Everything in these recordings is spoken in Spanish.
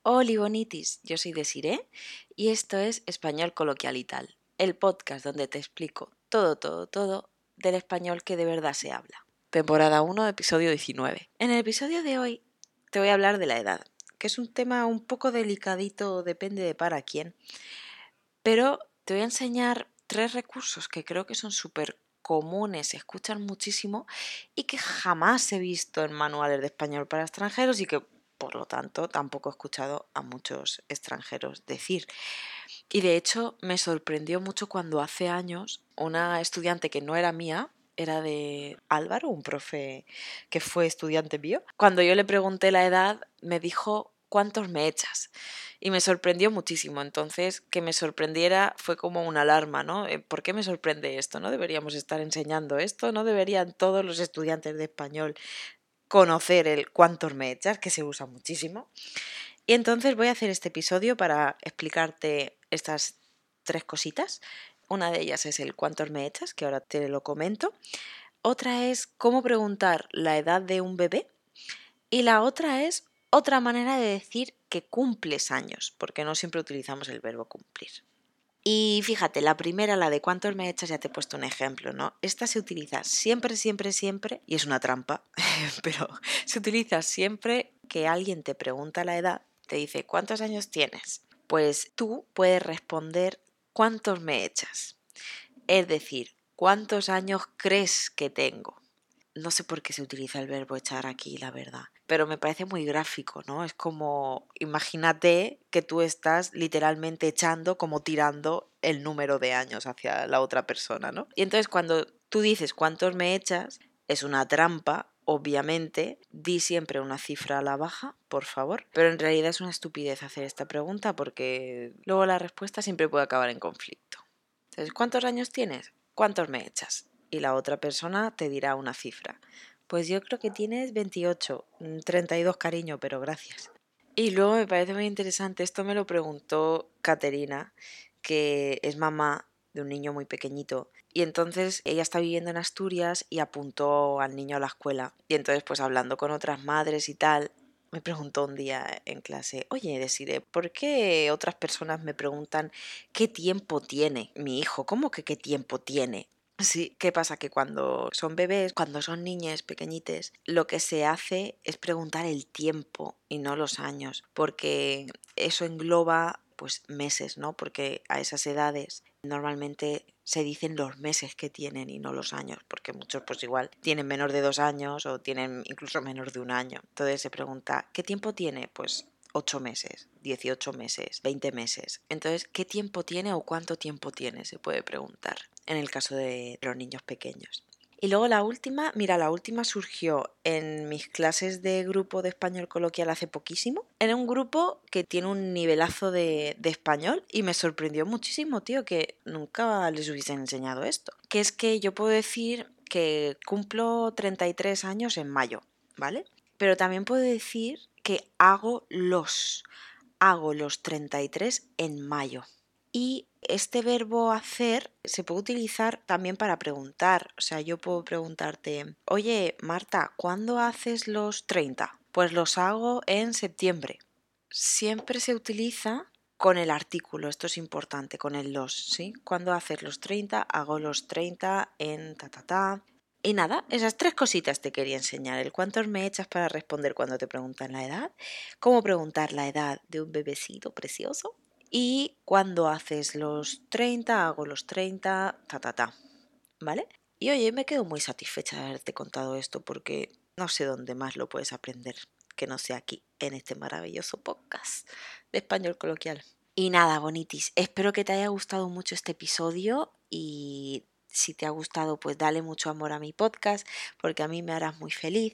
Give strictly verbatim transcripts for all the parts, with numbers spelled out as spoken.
Hola bonitis, yo soy Desiree y esto es Español Coloquial y Tal, el podcast donde te explico todo, todo, todo del español que de verdad se habla. Temporada uno, episodio diecinueve. En el episodio de hoy te voy a hablar de la edad, que es un tema un poco delicadito, depende de para quién, pero te voy a enseñar tres recursos que creo que son súper comunes, se escuchan muchísimo y que jamás he visto en manuales de español para extranjeros y que por lo tanto tampoco he escuchado a muchos extranjeros decir. Y de hecho me sorprendió mucho cuando hace años una estudiante que no era mía, era de Álvaro, un profe que fue estudiante mío, cuando yo le pregunté la edad me dijo: ¿cuántos me echas? Y me sorprendió muchísimo. Entonces, que me sorprendiera fue como una alarma, ¿no? ¿Por qué me sorprende esto? ¿No deberíamos estar enseñando esto? ¿No deberían todos los estudiantes de español conocer el cuántos me echas, que se usa muchísimo? Y entonces voy a hacer este episodio para explicarte estas tres cositas. Una de ellas es el cuántos me echas, que ahora te lo comento. Otra es cómo preguntar la edad de un bebé. Y la otra es otra manera de decir que cumples años, porque no siempre utilizamos el verbo cumplir. Y fíjate, la primera, la de cuántos me echas, ya te he puesto un ejemplo, ¿no? Esta se utiliza siempre, siempre, siempre, y es una trampa, pero se utiliza siempre que alguien te pregunta la edad, te dice: ¿cuántos años tienes? Pues tú puedes responder: ¿cuántos me echas? Es decir, ¿cuántos años crees que tengo? No sé por qué se utiliza el verbo echar aquí, la verdad, pero me parece muy gráfico, ¿no? Es como, imagínate que tú estás literalmente echando, como tirando el número de años hacia la otra persona, ¿no? Y entonces cuando tú dices cuántos me echas, es una trampa, obviamente. Di siempre una cifra a la baja, por favor, pero en realidad es una estupidez hacer esta pregunta porque luego la respuesta siempre puede acabar en conflicto. Entonces, ¿cuántos años tienes? ¿Cuántos me echas? Y la otra persona te dirá una cifra. Pues yo creo que tienes veintiocho, treinta y dos, cariño, pero gracias. Y luego me parece muy interesante, esto me lo preguntó Caterina, que es mamá de un niño muy pequeñito, y entonces ella está viviendo en Asturias y apuntó al niño a la escuela. Y entonces, pues hablando con otras madres y tal, me preguntó un día en clase: oye, Desiree, ¿por qué otras personas me preguntan qué tiempo tiene mi hijo? ¿Cómo que qué tiempo tiene? Sí, ¿qué pasa? Que cuando son bebés, cuando son niñas pequeñites, lo que se hace es preguntar el tiempo y no los años, porque eso engloba pues meses, ¿no? Porque a esas edades normalmente se dicen los meses que tienen y no los años, porque muchos pues igual tienen menos de dos años o tienen incluso menos de un año. Entonces se pregunta: ¿qué tiempo tiene? Pues ocho meses, dieciocho meses, veinte meses. Entonces, ¿qué tiempo tiene o cuánto tiempo tiene? Se puede preguntar en el caso de los niños pequeños. Y luego la última, mira, la última surgió en mis clases de grupo de español coloquial hace poquísimo. Era un grupo que tiene un nivelazo de, de español y me sorprendió muchísimo, tío, que nunca les hubiesen enseñado esto. Que es que yo puedo decir que cumplo treinta y tres años en mayo, ¿vale? Pero también puedo decir que hago los, hago los treinta y tres en mayo. Y este verbo hacer se puede utilizar también para preguntar. O sea, yo puedo preguntarte: oye, Marta, ¿cuándo haces los treinta? Pues los hago en septiembre. Siempre se utiliza con el artículo, esto es importante, con el los, ¿sí? ¿Cuándo haces los treinta? Hago los treinta en ta ta ta. Y nada, esas tres cositas te quería enseñar: el cuántos me echas para responder cuando te preguntan la edad, cómo preguntar la edad de un bebecito precioso, y cuando haces los treinta, hago los treinta, ta ta ta, ¿vale? Y oye, me quedo muy satisfecha de haberte contado esto porque no sé dónde más lo puedes aprender que no sea aquí, en este maravilloso podcast de español coloquial. Y nada, bonitis, espero que te haya gustado mucho este episodio y si te ha gustado, pues dale mucho amor a mi podcast porque a mí me harás muy feliz.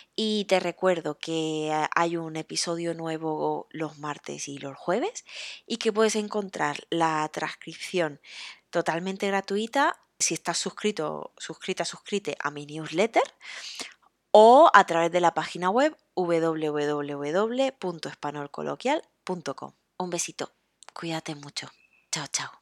Y te recuerdo que hay un episodio nuevo los martes y los jueves y que puedes encontrar la transcripción totalmente gratuita si estás suscrito, suscrita, suscrite a mi newsletter o a través de la página web w w w punto español coloquial punto com. Un besito, cuídate mucho. Chao, chao.